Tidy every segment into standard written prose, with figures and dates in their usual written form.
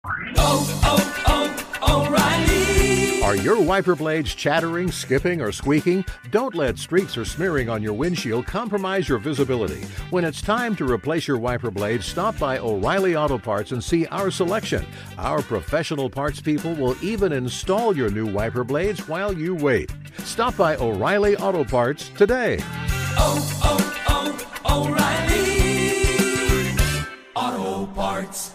O'Reilly. Are your wiper blades chattering, skipping, or squeaking? Don't let streaks or smearing on your windshield compromise your visibility. When it's time to replace your wiper blades, stop by O'Reilly Auto Parts and see our selection. Our professional parts people will even install your new wiper blades while you wait. Stop by O'Reilly Auto Parts today. O'Reilly Auto Parts.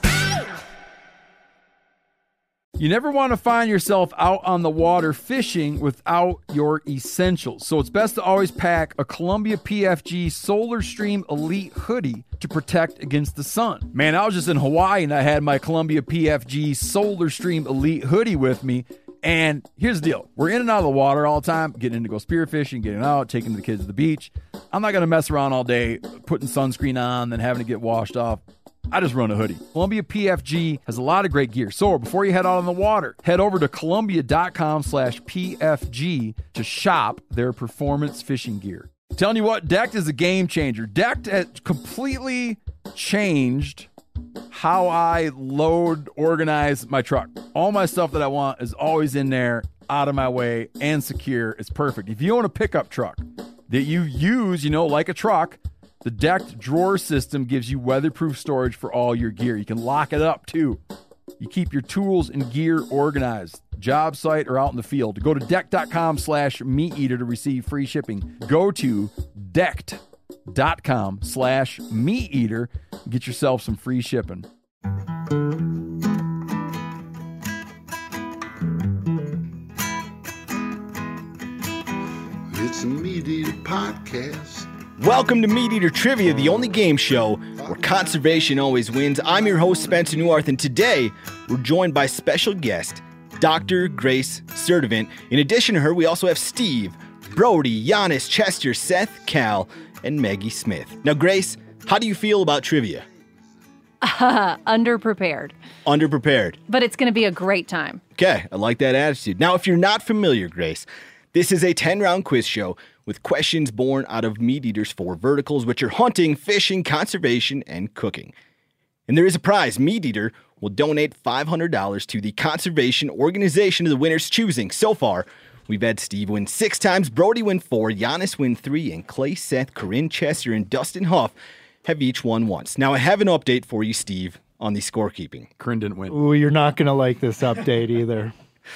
You never want to find yourself out on the water fishing without your essentials. So it's best to always pack a Columbia PFG Solar Stream Elite hoodie to protect against the sun. Man, I was just in Hawaii and I had my Columbia PFG Solar Stream Elite hoodie with me. And here's the deal. We're in and out of the water all the time, getting in to go spearfishing, getting out, taking the kids to the beach. I'm not going to mess around all day putting sunscreen on, then having to get washed off. I just run a hoodie. Columbia PFG has a lot of great gear. So before you head out on the water, head over to Columbia.com/PFG to shop their performance fishing gear. Telling you what, Decked is a game changer. Decked has completely changed how I load, organize my truck. All my stuff that I want is always in there, out of my way, and secure. It's perfect. If you own a pickup truck that you use, like a truck, the Decked drawer system gives you weatherproof storage for all your gear. You can lock it up, too. You keep your tools and gear organized, job site or out in the field. Go to deck.com/meateater to receive free shipping. Go to decked.com/meateater and get yourself some free shipping. It's a Meat Eater podcast. Welcome to Meat Eater Trivia, the only game show where conservation always wins. I'm your host, Spencer Neuharth, and today we're joined by special guest, Dr. Grace Sturdivant. In addition to her, we also have Steve, Brody, Giannis, Chester, Seth, Cal, and Maggie Smith. Now, Grace, how do you feel about trivia? Underprepared. Underprepared. But it's going to be a great time. Okay, I like that attitude. Now, if you're not familiar, Grace, this is a 10-round quiz show with questions born out of Meat Eater's 4 verticals, which are hunting, fishing, conservation, and cooking. And there is a prize. Meat Eater will donate $500 to the conservation organization of the winner's choosing. So far, we've had Steve win 6 times, Brody win 4, Giannis win 3, and Clay, Seth, Corinne, Chester, and Dustin Huff have each won once. Now, I have an update for you, Steve, on the scorekeeping. Corinne didn't win. Ooh, you're not going to like this update either.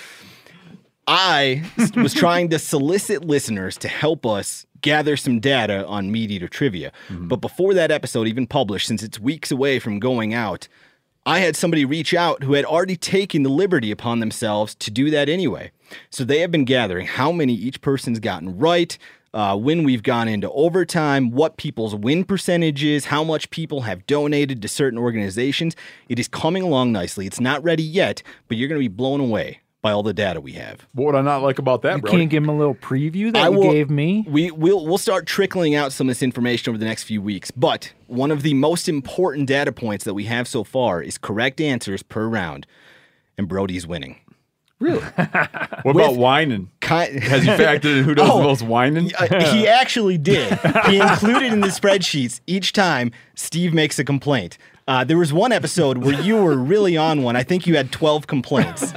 I was trying to solicit listeners to help us gather some data on Meat Eater Trivia. Mm-hmm. But before that episode even published, since it's weeks away from going out, I had somebody reach out who had already taken the liberty upon themselves to do that anyway. So they have been gathering how many each person's gotten right, when we've gone into overtime, what people's win percentage is, how much people have donated to certain organizations. It is coming along nicely. It's not ready yet, but you're going to be blown away by all the data we have. What would I not like about that, bro? You can't give him a little preview that you gave me? We'll start trickling out some of this information over the next few weeks, but one of the most important data points that we have so far is correct answers per round, and Brody's winning. Really? What about whining? Has he factored in who does the most whining? He actually did. He included in the spreadsheets each time Steve makes a complaint. There was one episode where you were really on one. I think you had 12 complaints.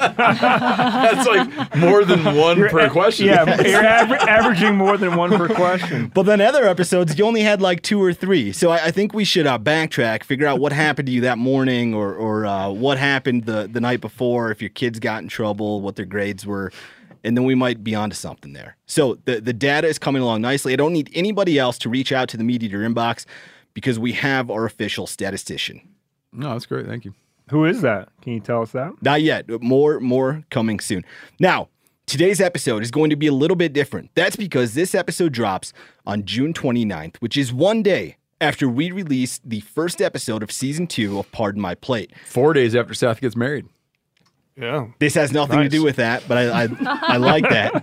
That's like more than one per question. Yeah, you're averaging more than one per question. But then other episodes, you only had like 2 or 3. So I think we should backtrack, figure out what happened to you that morning or what happened the night before, if your kids got in trouble, what their grades were. And then we might be onto something there. So the data is coming along nicely. I don't need anybody else to reach out to the Meat Eater inbox, because we have our official statistician. No, that's great. Thank you. Who is that? Can you tell us that? Not yet. More coming soon. Now, today's episode is going to be a little bit different. That's because this episode drops on June 29th, which is one day after we released the first episode of Season 2 of Pardon My Plate. 4 days after Seth gets married. Yeah. This has nothing to do with that, but I like that.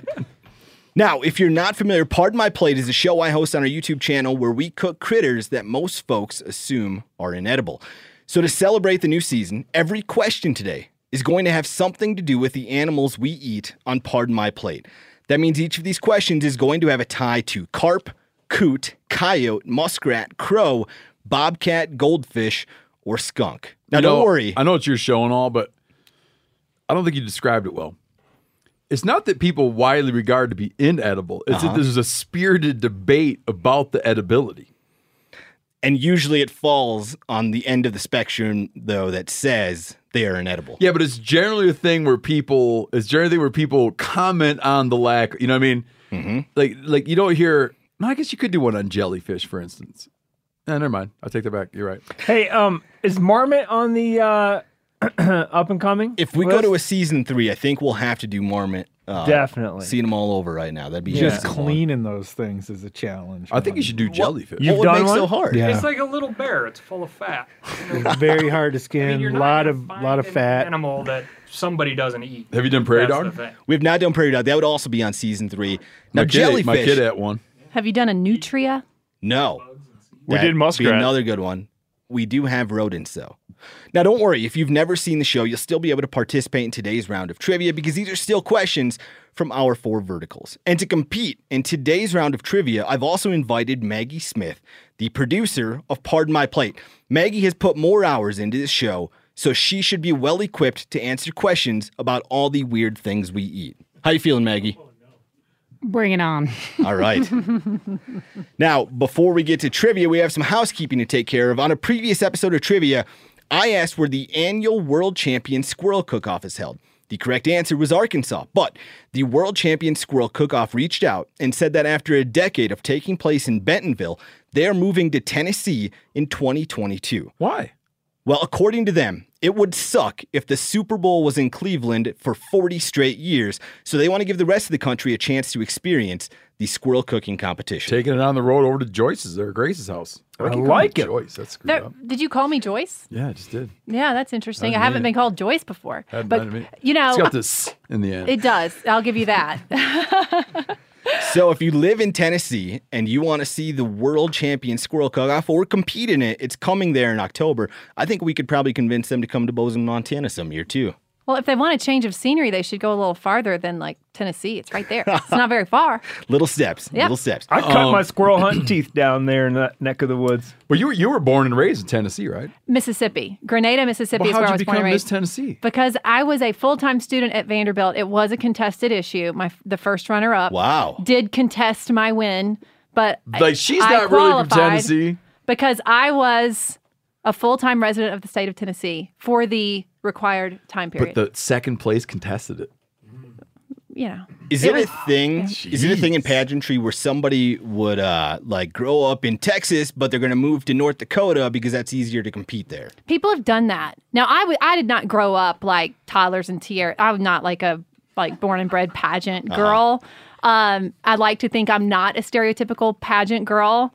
Now, if you're not familiar, Pardon My Plate is a show I host on our YouTube channel where we cook critters that most folks assume are inedible. So to celebrate the new season, every question today is going to have something to do with the animals we eat on Pardon My Plate. That means each of these questions is going to have a tie to carp, coot, coyote, muskrat, crow, bobcat, goldfish, or skunk. Now, don't worry. I know it's your show and all, but I don't think you described it well. It's not that people widely regard to be inedible. It's that there's a spirited debate about the edibility. And usually it falls on the end of the spectrum, though, that says they are inedible. Yeah, but it's generally a thing where people comment on the lack. You know what I mean? Mm-hmm. Like you don't hear. No, I guess you could do one on jellyfish, for instance. Never mind. I'll take that back. You're right. Hey, is Marmot on the up and coming? If we go to a season 3, I think we'll have to do Marmot. Definitely. Seeing them all over right now. That'd be Just season cleaning those things is a challenge. I think you should do jellyfish. You've What done makes one? so hard? Yeah. It's like a little bear. It's full of fat. Very hard to skin. You're A not lot gonna of find an fat. animal that somebody doesn't eat. Have you done prairie That's the dog? thing. We have not done Prairie Dog. That would also be on season 3. Now, My jellyfish. kid at one. Have you done a nutria? No. We That'd did be muskrat. another good one. We do have rodents, though. Now, don't worry. If you've never seen the show, you'll still be able to participate in today's round of trivia because these are still questions from our 4 verticals. And to compete in today's round of trivia, I've also invited Maggie Smith, the producer of Pardon My Plate. Maggie has put more hours into this show, so she should be well equipped to answer questions about all the weird things we eat. How you feeling, Maggie? Bring it on. All right. Now, before we get to trivia, we have some housekeeping to take care of. On a previous episode of Trivia, I asked where the annual World Champion Squirrel Cook-Off is held. The correct answer was Arkansas, but the World Champion Squirrel Cook-Off reached out and said that after a decade of taking place in Bentonville, they are moving to Tennessee in 2022. Why? Well, according to them, it would suck if the Super Bowl was in Cleveland for 40 straight years, so they want to give the rest of the country a chance to experience the squirrel cooking competition. Taking it on the road over to Joyce's or Grace's house. I keep like calling it. Joyce. That's screwed up. Did you call me Joyce? Yeah, I just did. Yeah, that's interesting. I Hadn't haven't made been called Joyce before. Hadn't But, been to me. you know, It's got this in the end. it does. I'll give you that. So if you live in Tennessee and you want to see the World Champion Squirrel Cook-Off or compete in it, it's coming there in October. I think we could probably convince them to come to Bozeman, Montana some year too. Well, if they want a change of scenery, they should go a little farther than like Tennessee. It's right there. It's not very far. Little steps, Yeah. little steps. I cut my squirrel hunting teeth down there in that neck of the woods. Well, you were born and raised in Tennessee, right? Mississippi. Grenada, Mississippi Well, is where I how'd was you born and become Miss raised. Tennessee? Because I was a full-time student at Vanderbilt. It was a contested issue. The first runner-up Wow. did contest my win, but Like, she's I not really from qualified Tennessee. because I was a full-time resident of the state of Tennessee for the required time period. But the second place contested it. you know, Is it, was- a thing? Is it a thing in pageantry where somebody would like grow up in Texas, but they're going to move to North Dakota because that's easier to compete there? people have done that. Now, I did not grow up like toddlers and Tierra. I'm not like a born and bred pageant girl. I like to think I'm not a stereotypical pageant girl.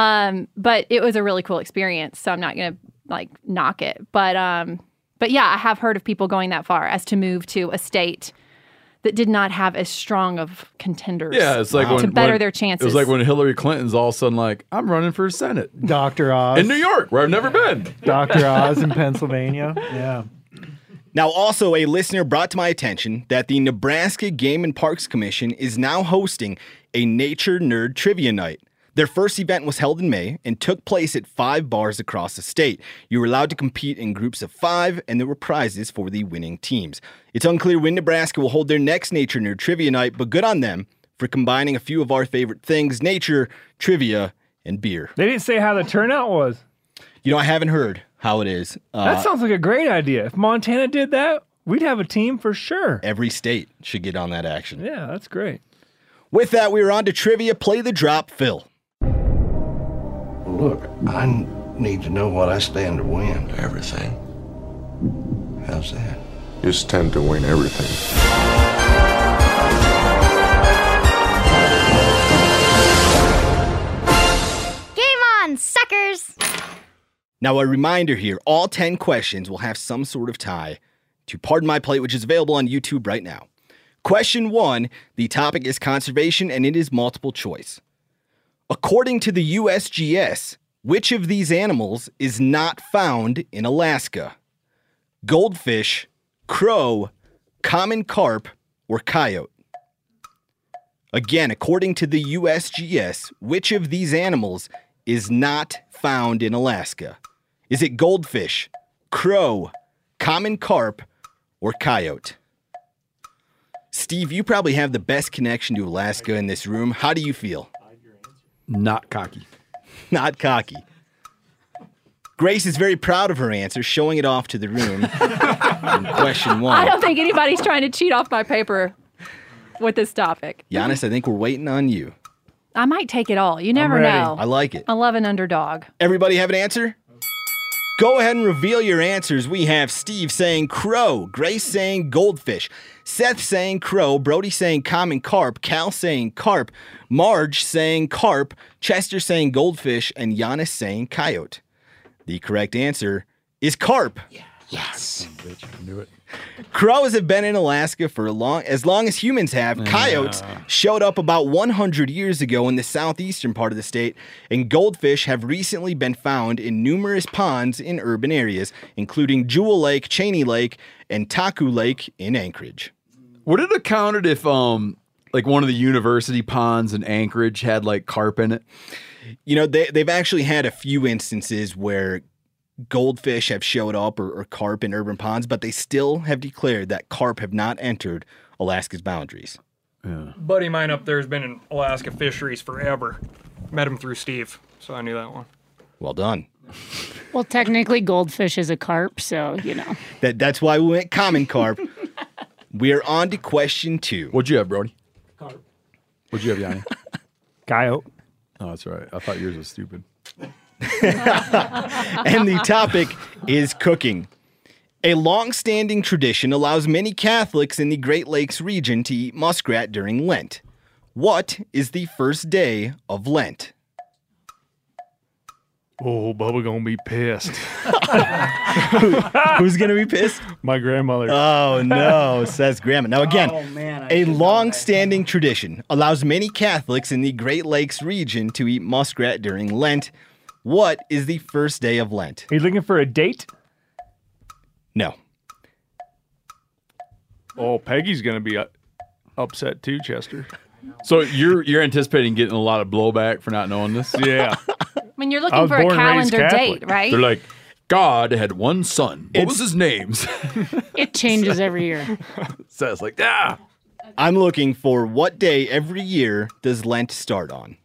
But it was a really cool experience, so I'm not gonna like knock it. But yeah, I have heard of people going that far as to move to a state that did not have as strong of contenders. Yeah, it's like to better their chances. It was like when Hillary Clinton's all of a sudden like, I'm running for Senate Dr. Oz. in New York, where I've never been. Dr. Oz in Pennsylvania. Yeah. Now, also, a listener brought to my attention that the Nebraska Game and Parks Commission is now hosting a Nature Nerd Trivia Night. Their first event was held in May and took place at 5 bars across the state. You were allowed to compete in groups of 5, and there were prizes for the winning teams. It's unclear when Nebraska will hold their next Nature Nerd Trivia Night, but good on them for combining a few of our favorite things, nature, trivia, and beer. They didn't say how the turnout was. You know, I haven't heard how it is. That sounds like a great idea. If Montana did that, we'd have a team for sure. Every state should get on that action. Yeah, that's great. With that, we're on to trivia. Play the drop, Phil. Look, I need to know what I stand to win. Everything. How's that? You stand to win everything. Game on, suckers! Now, a reminder here, all 10 questions will have some sort of tie to Pardon My Plate, which is available on YouTube right now. Question 1, the topic is conservation, and it is multiple choice. According to the USGS, which of these animals is not found in Alaska? Goldfish, crow, common carp, or coyote? Again, according to the USGS, which of these animals is not found in Alaska? Is it goldfish, crow, common carp, or coyote? Steve, you probably have the best connection to Alaska in this room. How do you feel? Not cocky. Not cocky. Grace is very proud of her answer, showing it off to the room in question 1. I don't think anybody's trying to cheat off my paper with this topic. Giannis, I think we're waiting on you. I might take it all. You never ready. know. I like it. I love an underdog. Everybody have an answer? Go ahead and reveal your answers. We have Steve saying crow, Grace saying goldfish, Seth saying crow, Brody saying common carp, Cal saying carp, Marge saying carp, Chester saying goldfish, and Giannis saying coyote. The correct answer is carp. Yes. Bitch, I knew it. Crows have been in Alaska for as long as humans have. Coyotes showed up about 100 years ago in the southeastern part of the state, and goldfish have recently been found in numerous ponds in urban areas, including Jewel Lake, Cheney Lake, and Taku Lake in Anchorage. Would it have counted if like one of the university ponds in Anchorage had like carp in it? You know, they've actually had a few instances where goldfish have showed up or carp in urban ponds, but they still have declared that carp have not entered Alaska's boundaries. Yeah. Buddy of mine up there has been in Alaska fisheries forever. Met him through Steve, so I knew that one. Well done. Well, technically, goldfish is a carp, so, you know. That's why we went common carp. We're on to question 2. What'd you have, Brody? Carp. What'd you have, Yanni? Coyote. Oh, that's right. I thought yours was stupid. And the topic is cooking. A long-standing tradition allows many Catholics in the Great Lakes region to eat muskrat during Lent. What is the first day of Lent? Oh, Bubba gonna be pissed. Who's going to be pissed? My grandmother. Oh, no, says Grandma. Now, again, a long-standing tradition allows many Catholics in the Great Lakes region to eat muskrat during Lent. What is the first day of Lent? Are you looking for a date? No. Oh, Peggy's gonna be upset too, Chester. So you're anticipating getting a lot of blowback for not knowing this? Yeah. I mean, you're I looking was for a born and raised calendar Catholic. date, right? They're like, God had one son. What was his name? It changes every year. So it's like, ah. I'm looking for what day every year does Lent start on?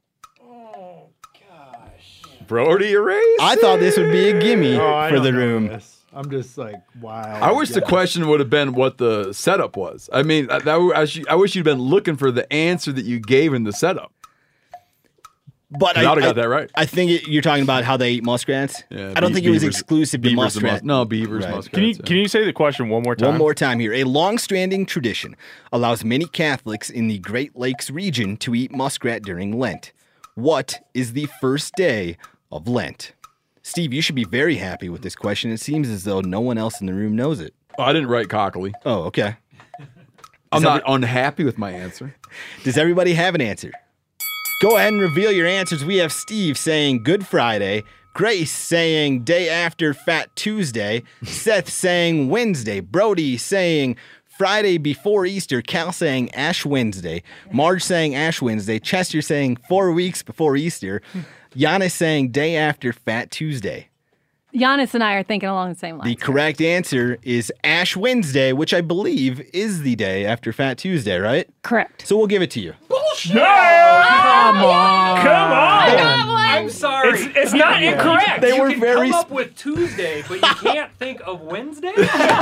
Brody erased. I thought this would be a gimme I for don't the know room. this. I'm just like, wow. I wish the question would have been what the setup was. I mean, I wish you'd been looking for the answer that you gave in the setup. But I would have got that right. I think you're talking about how they eat muskrats. Yeah, I don't think it was beavers- exclusive to beavers and muskrat. no, beavers, Right. muskrats. Can you say the question one more time? One more time here. A long-standing tradition allows many Catholics in the Great Lakes region to eat muskrat during Lent. What is the first day of Lent? Steve, you should be very happy with this question. It seems as though no one else in the room knows it. Oh, I didn't write cockily. Oh, okay. I'm not unhappy with my answer. Does everybody have an answer? Go ahead and reveal your answers. We have Steve saying Good Friday, Grace saying day after Fat Tuesday, Seth saying Wednesday, Brody saying Friday before Easter, Cal saying Ash Wednesday, Marge saying Ash Wednesday, Chester saying 4 weeks before Easter, Giannis saying day after Fat Tuesday. Giannis and I are thinking along the same lines. The correct answer is Ash Wednesday, which I believe is the day after Fat Tuesday, right? Correct. So we'll give it to you. Bullshit! Come on. I got one. I'm sorry. It's not incorrect. They you were can very come up with Tuesday, but you can't think of Wednesday?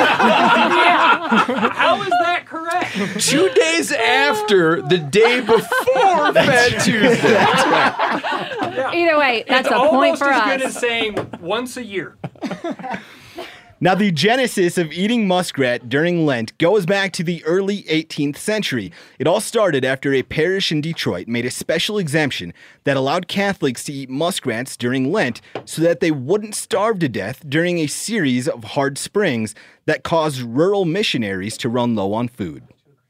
How is that correct? 2 days after the day before Fat Tuesday. Either way, that's It's a point almost for as us. good as saying once a year. Now, the genesis of eating muskrat during Lent goes back to the early 18th century. It all started after a parish in Detroit made a special exemption that allowed Catholics to eat muskrats during Lent so that they wouldn't starve to death during a series of hard springs that caused rural missionaries to run low on food.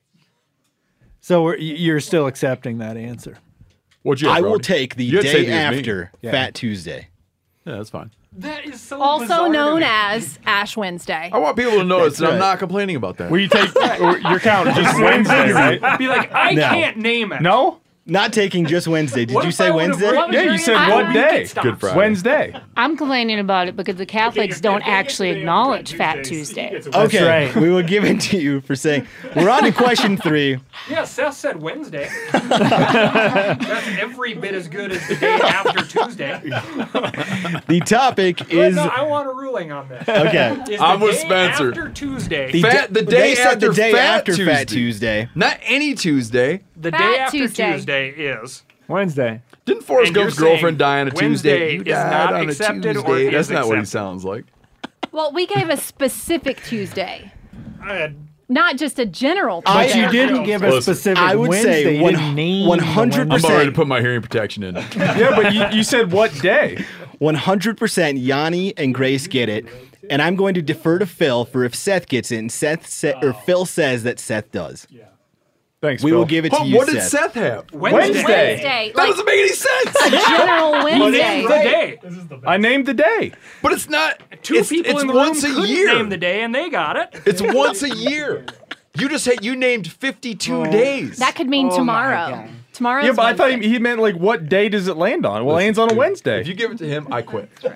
So you're still accepting that answer? What'd you have, I will Brody? take the You had to say day the as me. after Yeah. Fat Tuesday. Yeah, that's fine. That is so Also bizarre to known me. as Ash Wednesday. I want people to notice that I'm right. not complaining about that. Will you take your count just Wednesday, right? Be like, I No. can't name it. No? Not taking just Wednesday. Did you say Wednesday? Yeah, you said what day? Good Friday. Wednesday. I'm complaining about it because the Catholics don't actually acknowledge Fat Tuesday. Okay, right. we will give it to you for saying. We're on to question 3. Yeah, Seth said Wednesday. That's every bit as good as the day after Tuesday. The topic is. No, I want a ruling on this. Okay. Is I'm the with day Spencer. After Tuesday. The day They said the day after Tuesday. Fat Tuesday. Not any Tuesday. The Fat day after Tuesday. Tuesday is. Wednesday. Didn't Forrest And you're Gump's girlfriend saying die on a Tuesday? Wednesday You is died not on a accepted or Tuesday. is That's not what he accepted? sounds like. Well, we gave a specific Tuesday, I had not just a general But Tuesday. you didn't give a Listen, specific I would Wednesday. say You didn't name the 100%. I'm Wednesday. about ready to put my hearing protection in. Yeah, but you said what day? 100% Yanni and Grace get it. And I'm going to defer to Phil for if Seth gets it and Phil says that Seth does. Thanks, We Phil. will give it to Huh, you, what did Seth. Seth have? Wednesday. Wednesday. That Like doesn't make any sense. general Wednesday. the day. I named the day. But it's not. Two people it's in the room once a couldn't year. name the day, and they got it. It's once a year. You named 52 days. That could mean tomorrow. Tomorrow's Yeah, but I thought Wednesday. he meant like what day does it land on? Well, it lands on a Wednesday. If you give it to him, I quit. Listen,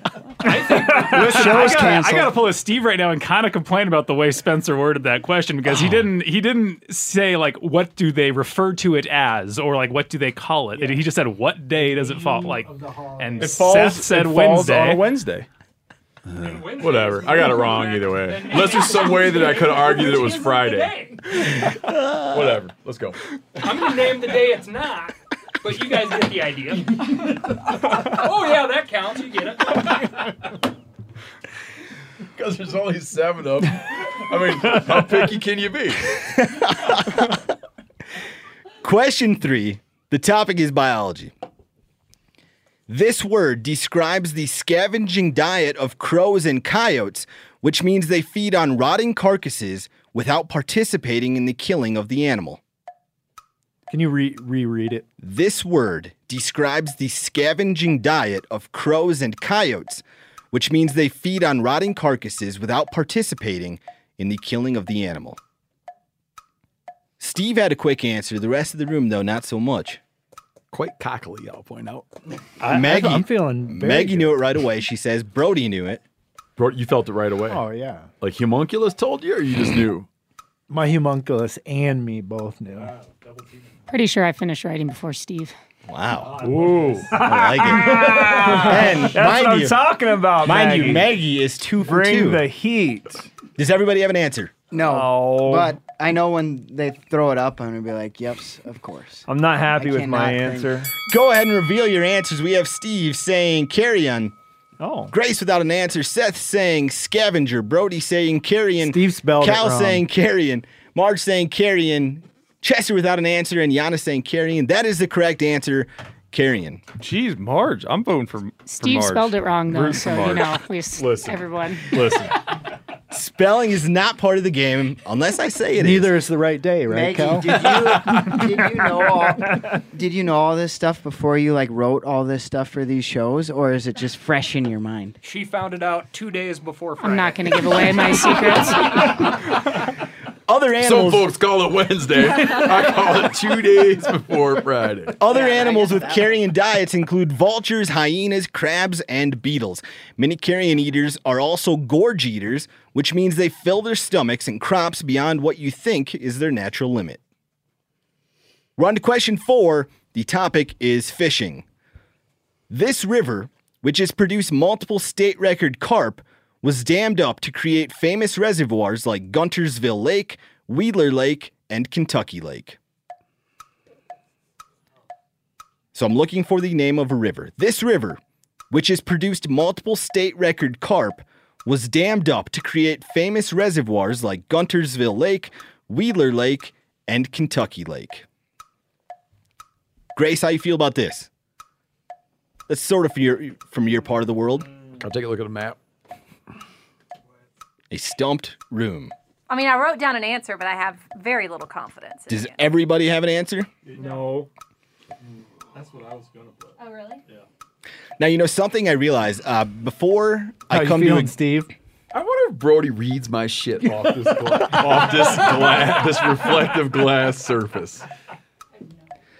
I gotta pull a Steve right now and kind of complain about the way Spencer worded that question because he didn't say like what do they refer to it as or like what do they call it. He just said what day does it fall like, and It falls, Seth said it falls Wednesday. on a Wednesday. Whatever. I got it wrong either way. Unless there's some way that I could argue that it was Friday. Whatever. Let's go. I'm gonna name the day it's not, but you guys get the idea. Oh yeah, that counts. You get it. Because there's only 7 of them. I mean, how picky can you be? Question 3. The topic is biology. This word describes the scavenging diet of crows and coyotes, which means they feed on rotting carcasses without participating in the killing of the animal. Can you reread it? This word describes the scavenging diet of crows and coyotes, which means they feed on rotting carcasses without participating in the killing of the animal. Steve had a quick answer. The rest of the room, though, not so much. Quite cockily, I'll point out. Maggie, I'm feeling very Maggie good. knew it right away. She says Brody knew it. Bro, you felt it right away. Oh, yeah. Like homunculus told you, or you just knew? My homunculus and me both knew. Pretty sure I finished writing before Steve. Wow. Ooh. I like it. And That's what mind I'm you, talking about, mind you, Maggie is 2 for Bring 2. the heat. Does everybody have an answer? No, Oh. but I know when they throw it up, I'm gonna be like, "Yep, of course." I'm not happy I with my cannot answer. Go ahead and reveal your answers. We have Steve saying carrion. Oh. Grace without an answer. Seth saying scavenger. Brody saying carrion. Steve spelled Cal it wrong. saying carrion. Marge saying carrion. Chester without an answer. And Yana saying carrion. That is the correct answer. Carrion. Jeez, Marge. I'm voting for Steve Marge. spelled it wrong though, Root for so you Marge. know, please, Listen. everyone. Listen. Spelling is not part of the game unless I say it is. Neither is the right day, right, Maggie, Cal? did you know all this stuff before you like wrote all this stuff for these shows, or is it just fresh in your mind? She found it out 2 days before Friday. I'm not going to give away my secrets. Other Some animals. folks call it Wednesday. I call it 2 days before Friday. Other animals with carrion diets include vultures, hyenas, crabs, and beetles. Many carrion eaters are also gorge eaters, which means they fill their stomachs and crops beyond what you think is their natural limit. We're on to question 4. The topic is fishing. This river, which has produced multiple state record carp, was dammed up to create famous reservoirs like Guntersville Lake, Wheeler Lake, and Kentucky Lake. So I'm looking for the name of a river. This river, which has produced multiple state record carp, was dammed up to create famous reservoirs like Guntersville Lake, Wheeler Lake, and Kentucky Lake. Grace, how you feel about this? That's sort of from your part of the world. I'll take a look at a map. A stumped room. I mean, I wrote down an answer, but I have very little confidence. Does everybody have an answer? No. That's what I was gonna put. Oh, really? Yeah. Now, you know something I realized before How I you come feeling, to Steve? I wonder if Brody reads my shit off this this reflective glass surface.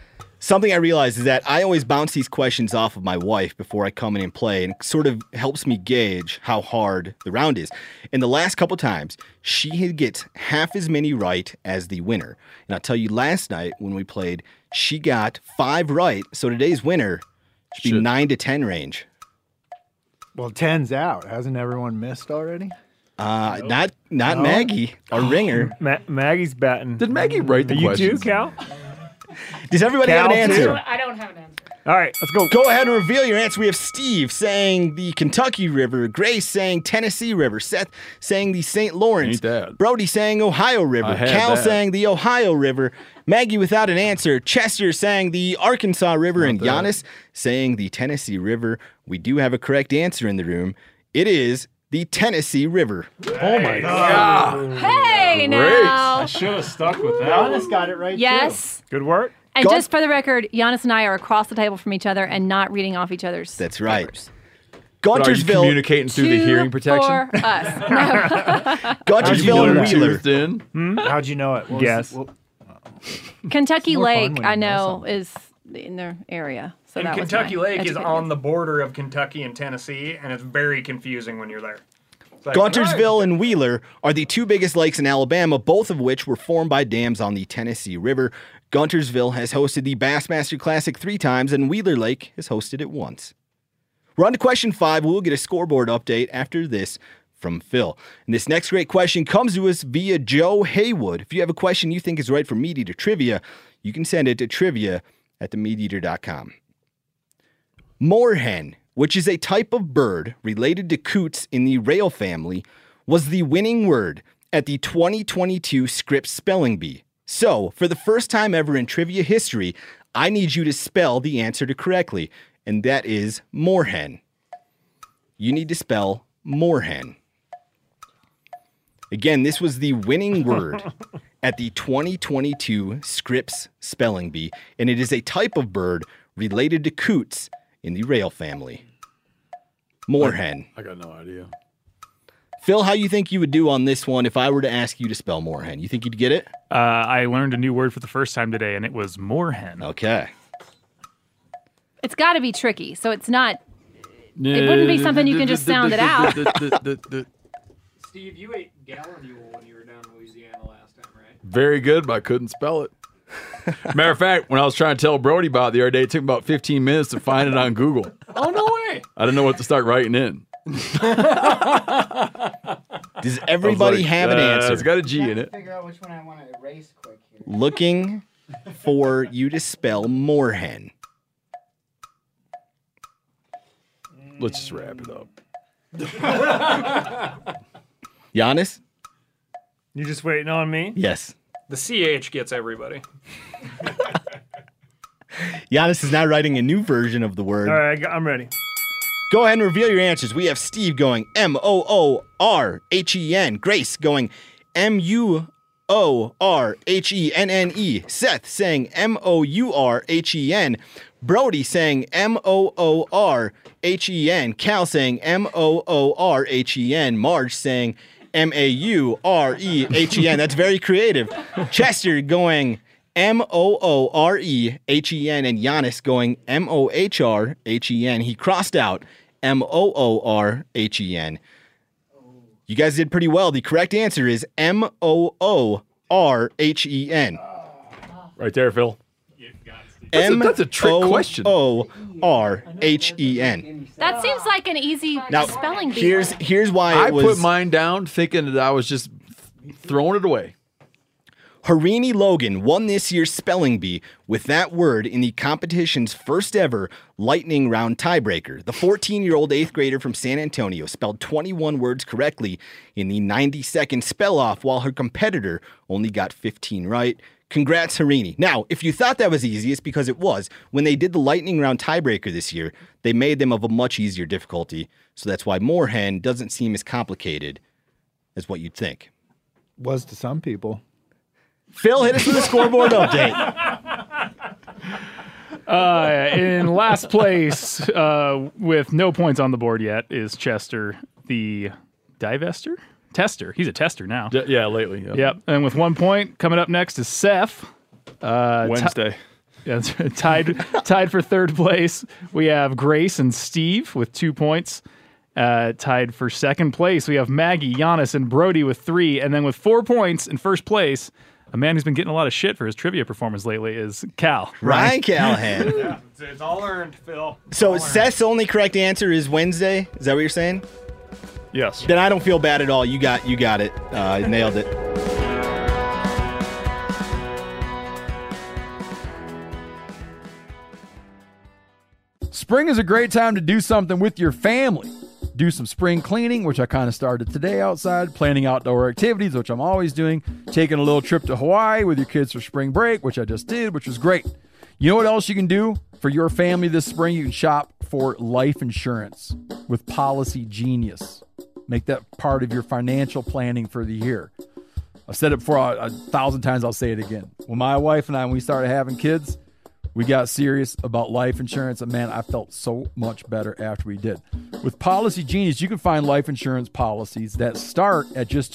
Something I realized is that I always bounce these questions off of my wife before I come in and play, and it sort of helps me gauge how hard the round is. And the last couple times, she gets half as many right as the winner. And I'll tell you, last night when we played, she got 5 right. So today's winner should be 9 to 10 range. Well, 10's out. Hasn't everyone missed already? Not Maggie, our ringer. Maggie's batting. Did Maggie write the you questions? too, Cal? Does everybody have an answer? I don't have an answer. All right, let's go. Go ahead and reveal your answer. We have Steve saying the Kentucky River, Grace saying Tennessee River, Seth saying the St. Lawrence, Ain't that. Brody saying Ohio River, I had Cal that. saying the Ohio River, Maggie without an answer, Chester saying the Arkansas River, and that. Giannis saying the Tennessee River. We do have a correct answer in the room. It is the Tennessee River. Oh my God. Hey, now. I should have stuck with that. Giannis got it right, Yes. Good work. And just for the record, Giannis and I are across the table from each other and not reading off each other's. That's right. papers. But are you Guntersville, communicating through the hearing protection? For us. No. Guntersville and Wheeler. How'd you know it? What was- Guess. what- Kentucky more fun Lake, when you I know know, is in their area. So And that was Kentucky my Lake is educated on guess. the border of Kentucky and Tennessee, and it's very confusing when you're there. It's like, Guntersville and Wheeler are the 2 biggest lakes in Alabama, both of which were formed by dams on the Tennessee River. Guntersville has hosted the Bassmaster Classic 3 times, and Wheeler Lake has hosted it once. We're on to question 5. We'll get a scoreboard update after this from Phil. And this next great question comes to us via Joe Haywood. If you have a question you think is right for Meat Eater Trivia, you can send it to trivia@themeateater.com. Moorhen, which is a type of bird related to coots in the rail family, was the winning word at the 2022 Scripps Spelling Bee. So, for the first time ever in trivia history, I need you to spell the answer to correctly, and that is moorhen. You need to spell moorhen. Again, this was the winning word at the 2022 Scripps Spelling Bee, and it is a type of bird related to coots in the rail family. Moorhen. I got no idea. Phil, how you think you would do on this one if I were to ask you to spell moorhen? You think you'd get it? I learned a new word for the first time today, and it was moorhen. Okay. It's got to be tricky. So it's not. It wouldn't be something you can just sound it out. Steve, you ate gallon mule when you were down in Louisiana last time, right? Very good, but I couldn't spell it. Matter of fact, when I was trying to tell Brody about it the other day, it took about 15 minutes to find it on Google. Oh, no way. I didn't know what to start writing in. Does everybody have an answer? It's got a G in it. Figure out which one I want to erase quick here. Looking for you to spell moorhen. Let's just wrap it up. Giannis? You just waiting on me? Yes. The CH gets everybody. Giannis is now writing a new version of the word. All right, I'm ready. Go ahead and reveal your answers. We have Steve going Moorhen. Grace going Moorhenne. Seth saying Mourhen. Brody saying Moorhen. Cal saying Moorhen. Marge saying Maurehen. That's very creative. Chester going Moorehen, and Giannis going Mohrhen. He crossed out Moorhen. You guys did pretty well. The correct answer is Moorhen. Right there, Phil. That's a trick question. Moorhen. That seems like an easy Now, spelling bee. here's why I it was. put mine down thinking that I was just throwing it away. Harini Logan won this year's spelling bee with that word in the competition's first ever lightning round tiebreaker. The 14-year-old 8th grader from San Antonio spelled 21 words correctly in the 90-second spell-off, while her competitor only got 15 right. Congrats, Harini. Now, if you thought that was easy, it's because it was. When they did the lightning round tiebreaker this year, they made them of a much easier difficulty, so that's why Moorhen doesn't seem as complicated as what you'd think. Was to some people. Phil, hit us with a scoreboard update. In last place, with no points on the board yet, is Chester, the divester? Tester. He's a tester now. Yeah, lately. Yep. Yep. And with 1 point, coming up next is Seth. Wednesday. Yeah, tied for third place. We have Grace and Steve with 2 points. Tied for second place, we have Maggie, Giannis, and Brody with 3. And then with 4 points in first place, a man who's been getting a lot of shit for his trivia performance lately is Cal. Ryan Callahan. Yeah, it's all earned, Phil. So Seth's only correct answer is Wednesday. Is that what you're saying? Yes. Then I don't feel bad at all. You got it. Nailed it. Spring is a great time to do something with your family. Do some spring cleaning, which I kind of started today outside, planning outdoor activities, which I'm always doing, taking a little trip to Hawaii with your kids for spring break, which I just did, which was great. You know what else you can do for your family this spring? You can shop for life insurance with Policy Genius. Make that part of your financial planning for the year. I've said it before 1,000 times, I'll say it again. When my wife and I, when we started having kids, we got serious about life insurance, and man, I felt so much better after we did. With Policy Genius, you can find life insurance policies that start at just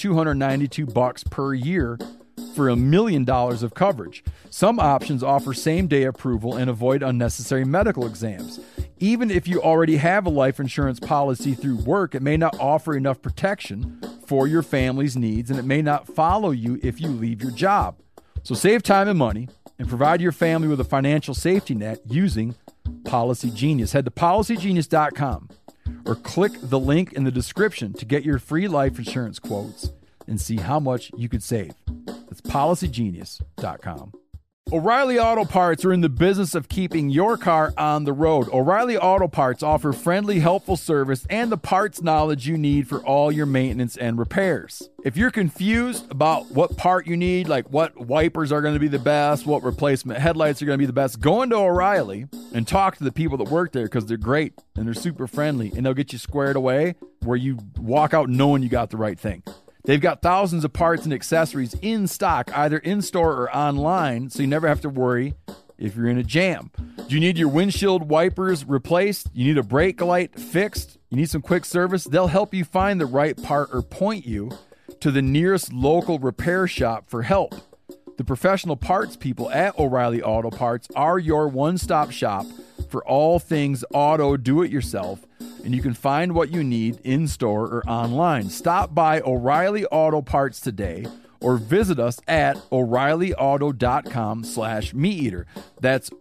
$292 per year for $1 million of coverage. Some options offer same-day approval and avoid unnecessary medical exams. Even if you already have a life insurance policy through work, it may not offer enough protection for your family's needs, and it may not follow you if you leave your job. So save time and money and provide your family with a financial safety net using Policy Genius. Head to policygenius.com or click the link in the description to get your free life insurance quotes and see how much you could save. That's policygenius.com. O'Reilly Auto Parts are in the business of keeping your car on the road. O'Reilly Auto Parts offer friendly, helpful service and the parts knowledge you need for all your maintenance and repairs. If you're confused about what part you need, like what wipers are going to be the best, what replacement headlights are going to be the best, go into O'Reilly and talk to the people that work there because they're great and they're super friendly and they'll get you squared away where you walk out knowing you got the right thing. They've got thousands of parts and accessories in stock, either in-store or online, so you never have to worry if you're in a jam. Do you need your windshield wipers replaced? You need a brake light fixed? You need some quick service? They'll help you find the right part or point you to the nearest local repair shop for help. The professional parts people at O'Reilly Auto Parts are your one-stop shop for all things auto do-it-yourself, and you can find what you need in-store or online. Stop by O'Reilly Auto Parts today or visit us at O'ReillyAuto.com/MeatEater. That's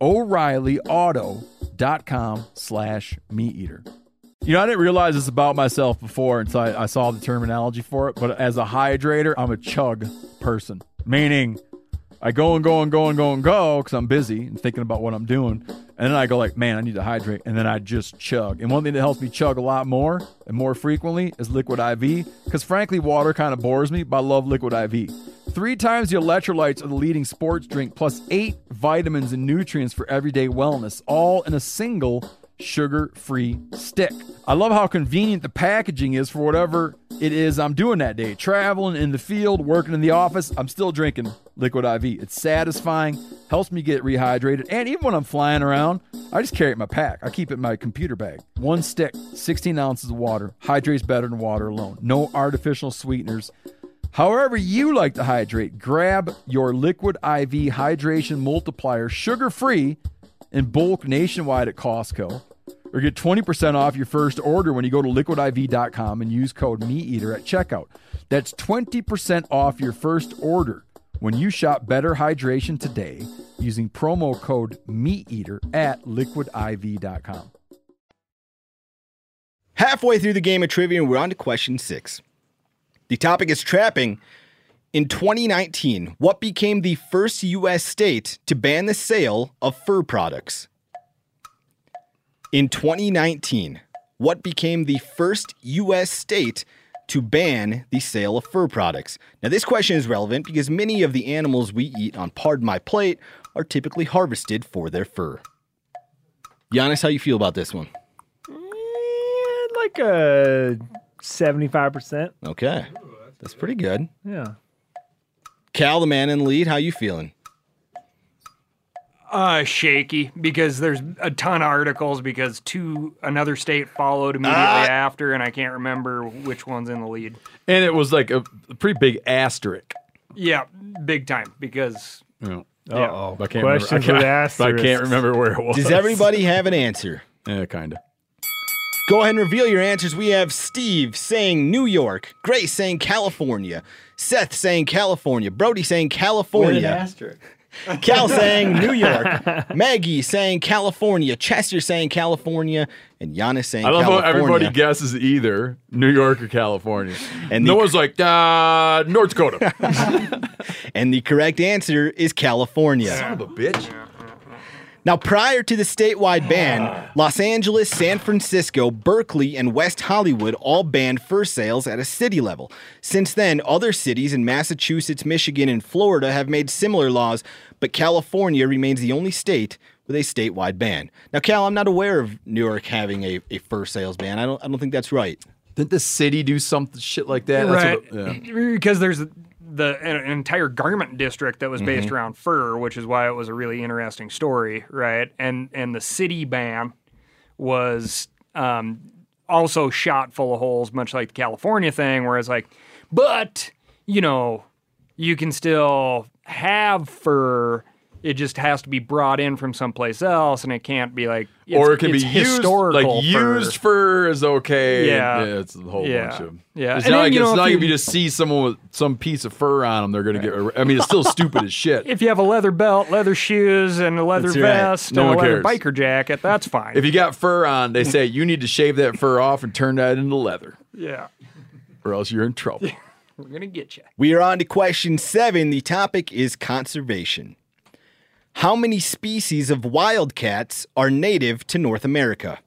O'ReillyAuto.com/MeatEater. You know, I didn't realize this about myself before until I saw the terminology for it, but as a hydrator, I'm a chug person, meaning I go and go and go and go and go because I'm busy and thinking about what I'm doing. And then I go like, man, I need to hydrate. And then I just chug. And one thing that helps me chug a lot more and more frequently is Liquid IV. Because frankly, water kind of bores me, but I love Liquid IV. 3 times the electrolytes of the leading sports drink, plus 8 vitamins and nutrients for everyday wellness, all in a single sugar-free stick. I love how convenient the packaging is for whatever it is I'm doing that day. Traveling, in the field, working in the office, I'm still drinking Liquid IV. It's satisfying, helps me get rehydrated, and even when I'm flying around, I just carry it in my pack. I keep it in my computer bag. 1 stick, 16 ounces of water, hydrates better than water alone. No artificial sweeteners. However you like to hydrate, grab your Liquid IV Hydration Multiplier sugar-free in bulk nationwide at Costco, or get 20% off your first order when you go to liquidiv.com and use code MeatEater at checkout. That's 20% off your first order when you shop Better Hydration today using promo code MeatEater at liquidiv.com. Halfway through the game of trivia, and we're on to question 6. The topic is trapping. In 2019, what became the first U.S. state to ban the sale of fur products? In 2019, what became the first U.S. state to ban the sale of fur products? Now, this question is relevant because many of the animals we eat on Pardon My Plate are typically harvested for their fur. Giannis, how you feel about this one? Like a 75%. Okay, that's pretty good. Yeah. Cal, the man in the lead, how you feeling? Shaky, because there's a ton of articles because another state followed immediately after, and I can't remember which one's in the lead. And it was like a pretty big asterisk. Yeah, big time, because Uh-oh. I can't Questions remember. with I can't asterisks. remember where it was. Does everybody have an answer? Yeah, kind of. Go ahead and reveal your answers. We have Steve saying New York, Grace saying California, Seth saying California, Brody saying California, Cal saying New York, Maggie saying California, Chester saying California, and Giannis saying I love California. how everybody guesses either New York or California. And no the- one's like, North Dakota. And the correct answer is California. Son of a bitch. Now, prior to the statewide ban, Los Angeles, San Francisco, Berkeley, and West Hollywood all banned fur sales at a city level. Since then, other cities in Massachusetts, Michigan, and Florida have made similar laws, but California remains the only state with a statewide ban. Now, Cal, I'm not aware of New York having a fur sales ban. I don't think that's right. Didn't the city do something shit like that? Right. That's what, Because there's an entire garment district that was based around fur, which is why it was a really interesting story, right? And the city ban was also shot full of holes, much like the California thing, where it's like, but, you know, you can still have fur. It just has to be brought in from someplace else, and it can't be like, or it can be it's used, historical like used fur is okay. Yeah. It's a whole Yeah. bunch of. Yeah. It's And not then, like, you it's know, not if like if you- you just see someone with some piece of fur on them, they're going to get. I mean, it's still stupid as shit. If you have a leather belt, leather shoes, and a leather That's right. vest, No and a one leather cares. biker jacket, that's fine. If you got fur on, they say you need to shave that fur off and turn that into leather, yeah, or else you're in trouble. we're going to get you. We are on to question 7. The topic is conservation. How many species of wildcats are native to North America?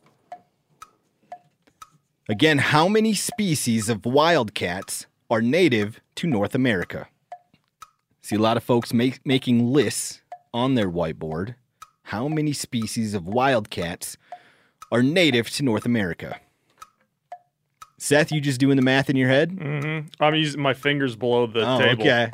Again, how many species of wildcats are native to North America? See a lot of folks making lists on their whiteboard. How many species of wildcats are native to North America? Seth, you just doing the math in your head? Mm-hmm. I'm using my fingers below the table. Okay.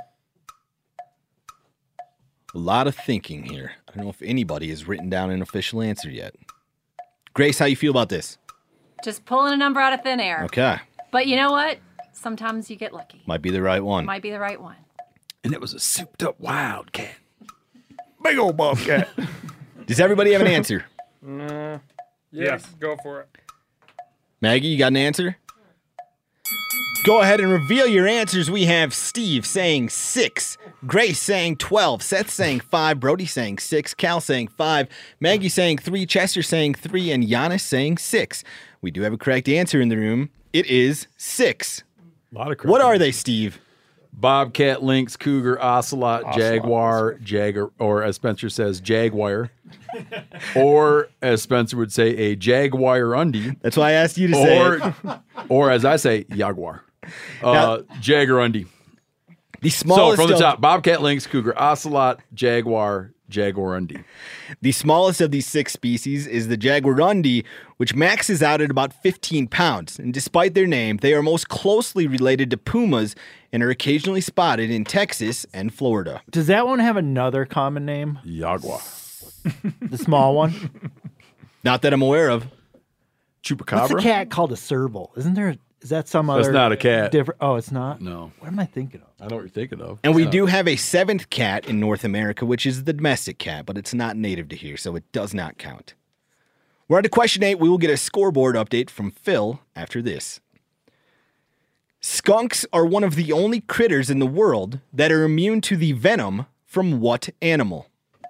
A lot of thinking here. I don't know if anybody has written down an official answer yet. Grace, how you feel about this? Just pulling a number out of thin air. Okay. But you know what? Sometimes you get lucky. Might be the right one. Might be the right one. And it was a souped up wildcat. Big old bobcat. Does everybody have an answer? Yes, go for it. Maggie, you got an answer? Go ahead and reveal your answers. We have Steve saying 6, Grace saying 12, Seth saying 5, Brody saying 6, Cal saying 5, Maggie saying 3, Chester saying 3, and Giannis saying 6. We do have a correct answer in the room. It is 6. A lot of What are they, Steve? Bobcat, lynx, cougar, ocelot, jaguar, jagger, or as Spencer says, jaguar. Or as Spencer would say, a jaguar undie. That's why I asked you to say it. Or as I say, jaguar. Jagger undie. The smallest so from the of- top, bobcat, lynx, cougar, ocelot, jaguar, jaguarundi. The smallest of these 6 species is the jaguarundi, which maxes out at about 15 pounds. And despite their name, they are most closely related to pumas and are occasionally spotted in Texas and Florida. Does that one have another common name? Jaguar. The small one? Not that I'm aware of. Chupacabra? What's a cat called a serval? Isn't there? Is that some other? That's not a cat. Different. Oh, it's not. No. What am I thinking of? I know what you're thinking of. And we do have a 7th cat in North America, which is the domestic cat, but it's not native to here, so it does not count. We're on to question 8. We will get a scoreboard update from Phil after this. Skunks are one of the only critters in the world that are immune to the venom from what animal?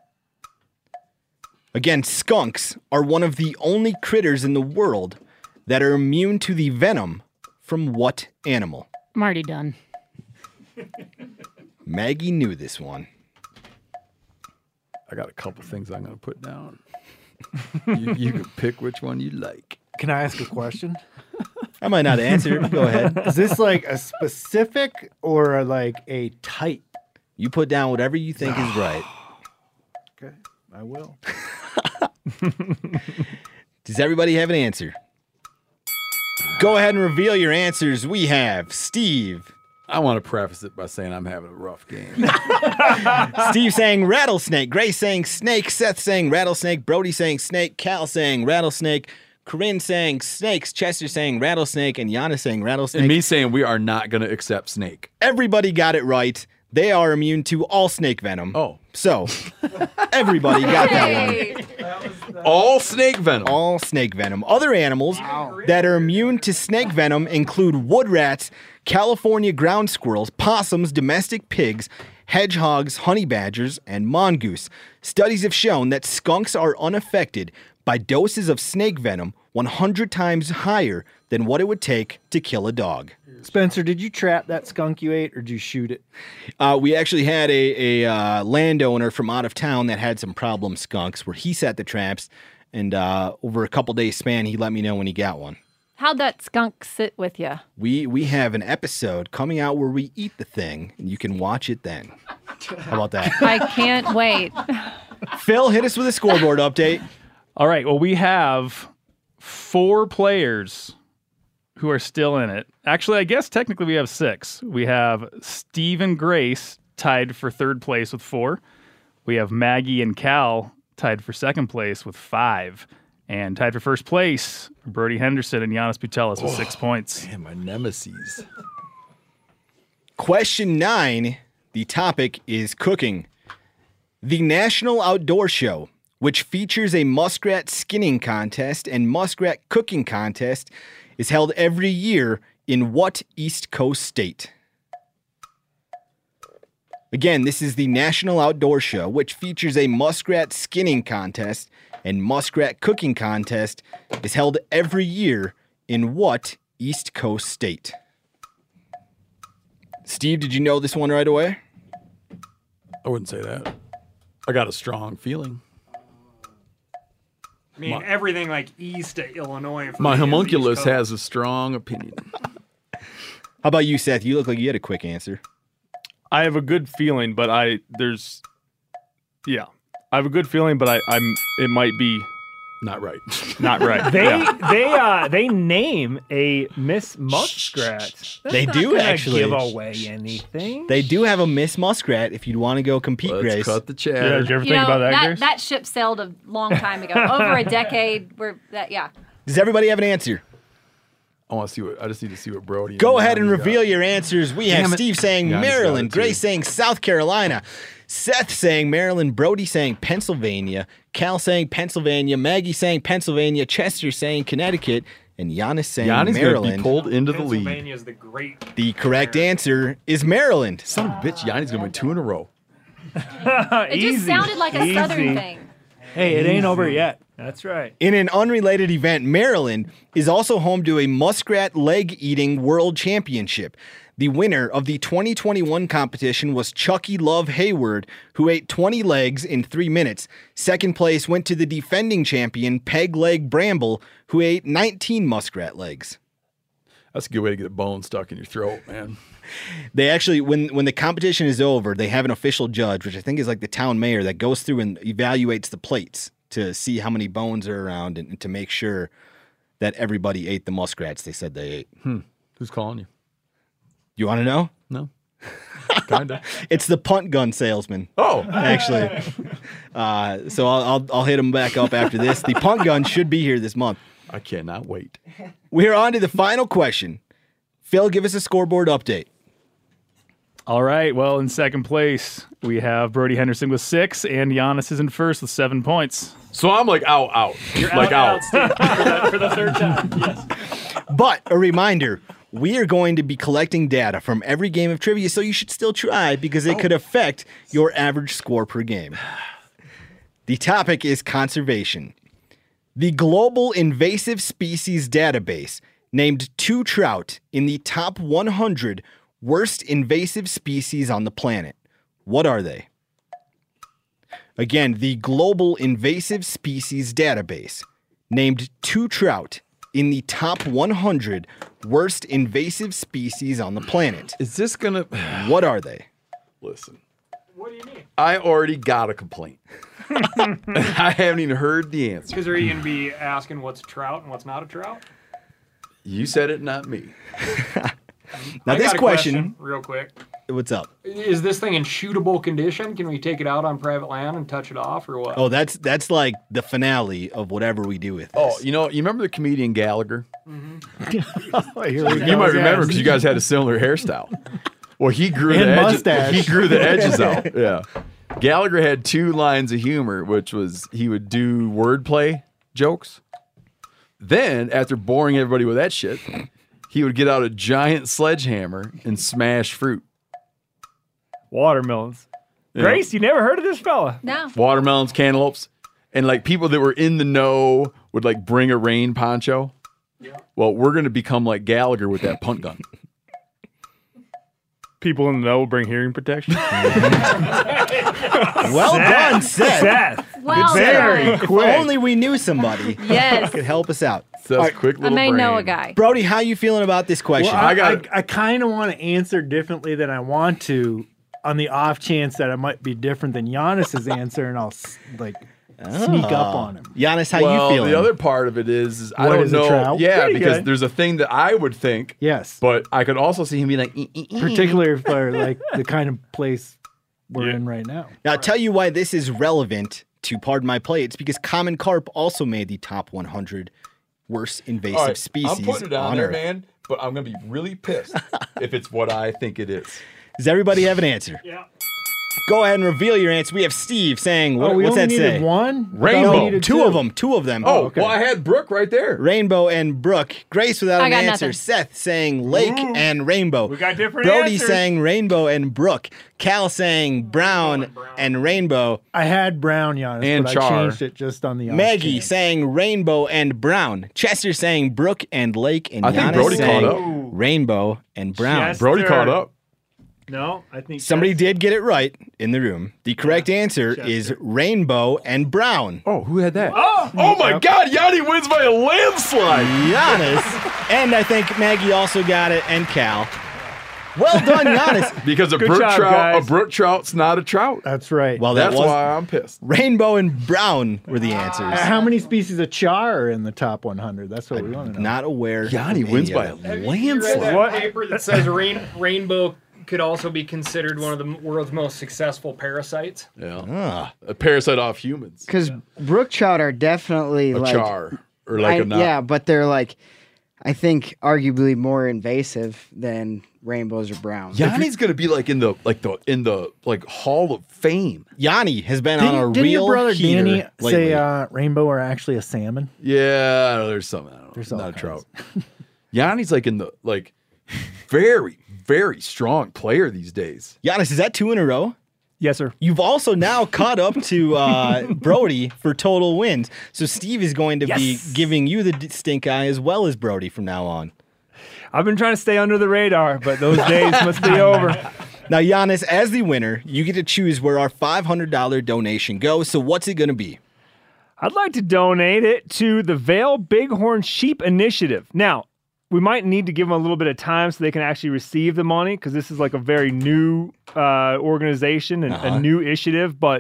Again, skunks are one of the only critters in the world that are immune to the venom from what animal? I'm already done. Maggie knew this one. I got a couple things I'm going to put down. you can pick which one you like. Can I ask a question? I might not answer. Go ahead. Is this like a specific or like a type? You put down whatever you think is right. Okay, I will. Does everybody have an answer? Go ahead and reveal your answers. We have Steve. I want to preface it by saying I'm having a rough game. Steve saying rattlesnake. Grace saying snake. Seth saying rattlesnake. Brody saying snake. Cal saying rattlesnake. Corinne saying snakes. Chester saying rattlesnake. And Giannis saying rattlesnake. And me saying we are not going to accept snake. Everybody got it right. They are immune to all snake venom. Oh. So, everybody got that one. All snake venom. All snake venom. Other animals that are immune to snake venom include wood rats, California ground squirrels, possums, domestic pigs, hedgehogs, honey badgers, and mongoose. Studies have shown that skunks are unaffected by doses of snake venom 100 times higher than what it would take to kill a dog. Spencer, did you trap that skunk you ate, or did you shoot it? We actually had a landowner from out of town that had some problem skunks where he set the traps, and over a couple days span, he let me know when he got one. How'd that skunk sit with you? We have an episode coming out where we eat the thing, and you can watch it then. How about that? I can't wait. Phil, hit us with a scoreboard update. All right. Well, we have 4 players who are still in it. Actually, I guess technically we have 6. We have Steve and Grace tied for 3rd place with 4. We have Maggie and Cal tied for 2nd place with 5. And tied for 1st place, Brody Henderson and Giannis Putelis with 6 points. Man, my nemesis. Question 9. The topic is cooking. The National Outdoor Show, which features a muskrat skinning contest and muskrat cooking contest, is held every year in what East Coast state? Again, this is the National Outdoor Show, which features a muskrat skinning contest and muskrat cooking contest, is held every year in what East Coast state? Steve, did you know this one right away? I wouldn't say that. I got a strong feeling. I mean, everything like east of Illinois. My homunculus has a strong opinion. How about you, Seth? You look like you had a quick answer. I have a good feeling, but I have a good feeling, but it might be not right. Not right. They name a Miss Muskrat. They do actually give away anything. They do have a Miss Muskrat if you'd want to go compete, Let's Grace. cut the chat. Yeah, did you ever think about that, Grace? That ship sailed a long time ago, over a decade. Does everybody have an answer? I want to see what. I just need to see what Brody. Go ahead and reveal your answers. We have Damn it. Steve saying Yeah, Maryland, he's got it, too. Grace saying South Carolina, Seth saying Maryland, Brody saying Pennsylvania, Cal saying Pennsylvania, Maggie saying Pennsylvania, Chester saying Connecticut, and Giannis saying Yanni's Maryland. going to be pulled into the lead. Pennsylvania is the great. The correct answer is Maryland. Son of a bitch, Yanni's going to win 2 in a row. It just sounded like a Southern thing. Hey, it ain't over yet. That's right. In an unrelated event, Maryland is also home to a muskrat leg eating world championship. The winner of the 2021 competition was Chucky Love Hayward, who ate 20 legs in 3 minutes. Second place went to the defending champion, Peg Leg Bramble, who ate 19 muskrat legs. That's a good way to get a bone stuck in your throat, man. They actually, when the competition is over, they have an official judge, which I think is like the town mayor, that goes through and evaluates the plates to see how many bones are around and to make sure that everybody ate the muskrats they said they ate. Who's calling you? You want to know? No. Kinda. It's the punt gun salesman. Oh, actually. So I'll hit him back up after this. The punt gun should be here this month. I cannot wait. We're on to the final question. Phil, give us a scoreboard update. All right. Well, in 2nd place, we have Brody Henderson with 6, and Giannis is in 1st with 7 points. So I'm like out. You're like out. Steve, for the 3rd time. Yes. But a reminder, we are going to be collecting data from every game of trivia, so you should still try because it could affect your average score per game. The topic is conservation. The Global Invasive Species Database named 2 trout in the top 100 worst invasive species on the planet. What are they? Again, the Global Invasive Species Database named 2 trout in the top 100 worst invasive species on the planet. Is this going to... What are they? Listen. What do you mean? I already got a complaint. I haven't even heard the answer. Because are you going to be asking what's trout and what's not a trout? You said it, not me. Now I this got a question, real quick. What's up? Is this thing in shootable condition? Can we take it out on private land and touch it off, or what? Oh, that's like the finale of whatever we do with this. Oh, you remember the comedian Gallagher? Oh, here we go. You might remember because you guys had a similar hairstyle. Well, he grew And the edges. mustache. He grew the edges out. Yeah. Gallagher had 2 lines of humor, which was he would do wordplay jokes. Then, after boring everybody with that shit, he would get out a giant sledgehammer and smash fruit. Watermelons. Yeah. Grace, you never heard of this fella? No. Watermelons, cantaloupes, and like people that were in the know would like bring a rain poncho. Yeah. Well, we're going to become like Gallagher with that punt gun. People in the know bring hearing protection. Well done, Seth. Well Very done. If only we knew somebody Yes. could help us out. Seth's quick I little may brain. know a guy. Brody, how you feeling about this question? Well, I kind of want to answer differently than I want to, on the off chance that it might be different than Giannis's answer, and I'll sneak up on him. Giannis, how Well, you feeling? the other part of it is I What don't is a know. trout? Yeah, Pretty because good. there's a thing that I would think. Yes. But I could also see him being like, Particularly for like the kind of place we're in right now. Now, I'll tell you why this is relevant to Pardon My Play. It's because common carp also made the top 100 worst invasive All right, species I'm putting it on on there, Earth. man. But I'm gonna be really pissed if it's what I think it is. Does everybody have an answer? Yeah. Go ahead and reveal your answer. We have Steve saying, we what's only that say? needed one? Rainbow. No, we needed Two of them. Oh, okay. well, I had Brooke right there. Rainbow and Brooke. Grace without I an got answer. nothing. Seth saying Lake and Rainbow. We got different Brody answers. saying Rainbow and Brooke. Cal saying Brown and Rainbow. I had brown, Giannis, And but Char. I changed it just on the off Maggie chance. saying Rainbow and Brown. Chester saying Brooke and Lake. And I think Giannis Brody saying caught up. Rainbow and Brown. Yes. Brody Third. caught up. No, I think Somebody did get it right in the room. The correct answer is Rainbow and Brown. Oh, who had that? Oh, my God, Yanni wins by a landslide. Giannis. And I think Maggie also got it, and Cal. Well done, Giannis. Because a Good brook job, trout, guys. a brook trout's not a trout. That's right. Well, that That's was why I'm pissed. Rainbow and Brown were the answers. How many species of char are in the top 100? That's what we want to know. Not aware. Yanni of wins any by of a them. landslide. What paper that says rainbow could also be considered one of the world's most successful parasites? Yeah. A parasite off humans. Because brook trout are definitely A like char. Or like a knot. yeah, but they're like, I think arguably more invasive than rainbows or browns. Yanni's gonna be like in the Hall of Fame. Yanni has been on a Didn't real your brother heater Danny lately. say rainbow are actually a salmon? Yeah, there's something. I don't know. There's not all a trout. kinds. Yanni's like in the very, very strong player these days. Giannis, is that 2 in a row? Yes, sir. You've also now caught up to Brody for total wins. So Steve is going to be giving you the stink eye as well as Brody from now on. I've been trying to stay under the radar, but those days must be over. Now, Giannis, as the winner, you get to choose where our $500 donation goes. So what's it going to be? I'd like to donate it to the Vail Bighorn Sheep Initiative. Now, we might need to give them a little bit of time so they can actually receive the money, because this is like a very new organization and a new initiative. But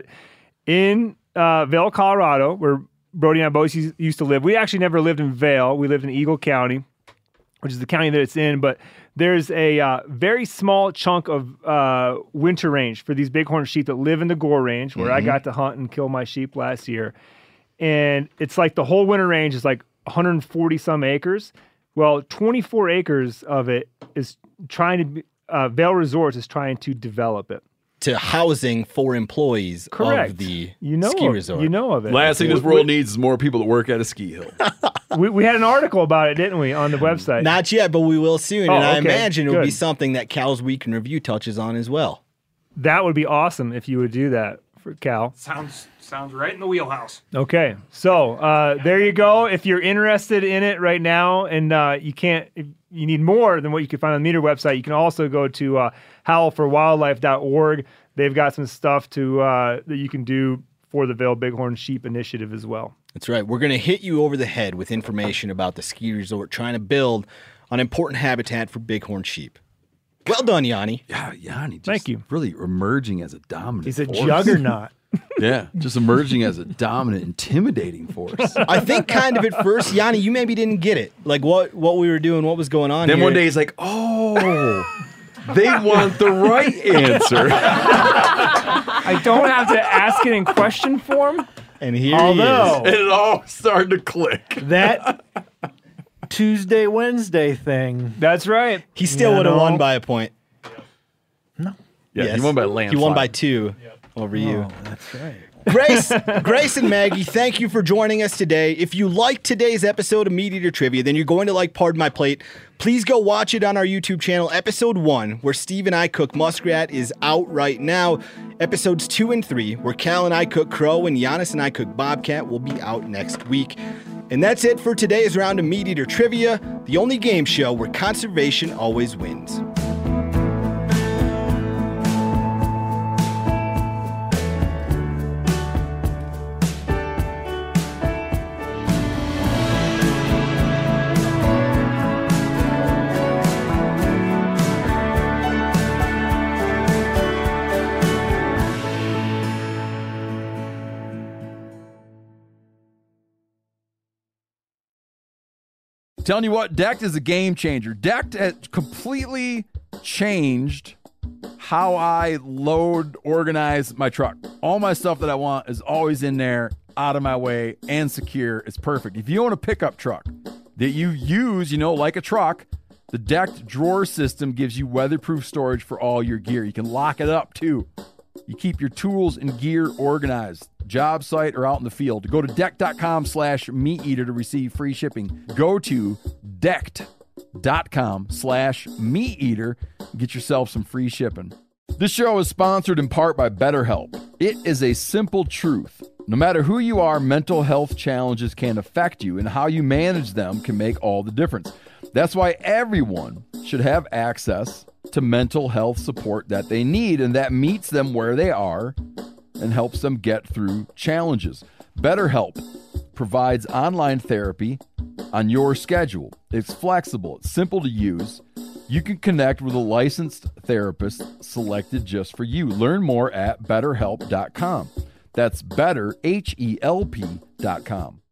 in Vail, Colorado, where Brody and I both used to live, we actually never lived in Vail. We lived in Eagle County, which is the county that it's in. But there's a very small chunk of winter range for these bighorn sheep that live in the Gore Range, where I got to hunt and kill my sheep last year. And it's like the whole winter range is like 140 some acres. Well, 24 acres of it is trying to be, Vail Resorts is trying to develop it. To housing for employees Correct. of the know ski of, resort. You know of it. Last thing this world needs is more people that work at a ski hill. We had an article about it, didn't we, on the website? Not yet, but we will soon. And I okay. imagine it will be Good. something that Cal's Week in Review touches on as well. That would be awesome if you would do that for Cal. Sounds right in the wheelhouse. Okay, so there you go. If you're interested in it right now, and if you need more than what you can find on the Meter website, you can also go to howlforwildlife.org. They've got some stuff that you can do for the Vail Bighorn Sheep Initiative as well. That's right. We're going to hit you over the head with information about the ski resort trying to build an important habitat for bighorn sheep. Well done, Yanni. Yeah, Yanni. Thank you. Really emerging as a dominant He's a force. juggernaut. Yeah, just emerging as a dominant, intimidating force. I think kind of at first, Yanni, you maybe didn't get it. Like what we were doing, what was going on Then here. one day he's like, oh, they want the right answer. I don't have to ask it in question form. And here Although- And it all started to click. That Tuesday, Wednesday thing. That's right. he still You would have know? won by a point. Yeah, Yes. he won by a landslide. He won by 2 over you. Oh, that's right. Grace and Maggie, thank you for joining us today. If you liked today's episode of Meat Eater Trivia, then you're going to like Pardon My Plate. Please go watch it on our YouTube channel. Episode 1, where Steve and I cook muskrat, is out right now. Episodes 2 and 3, where Cal and I cook crow and Giannis and I cook bobcat, will be out next week. And that's it for today's round of Meat Eater Trivia, the only game show where conservation always wins. Telling you what, Decked is a game changer. Decked has completely changed how I load, organize my truck. All my stuff that I want is always in there, out of my way, and secure. It's perfect. If you own a pickup truck that you use, like a truck, the Decked drawer system gives you weatherproof storage for all your gear. You can lock it up, too. You keep your tools and gear organized, job site or out in the field. Go to deck.com/meateater to receive free shipping. Go to deck.com/meateater. Get yourself some free shipping. This show is sponsored in part by BetterHelp. It is a simple truth. No matter who you are, mental health challenges can affect you, and how you manage them can make all the difference. That's why everyone should have access to mental health support that they need, and that meets them where they are and helps them get through challenges. BetterHelp provides online therapy on your schedule. It's flexible, it's simple to use. You can connect with a licensed therapist selected just for you. Learn more at betterhelp.com. That's betterhelp.com.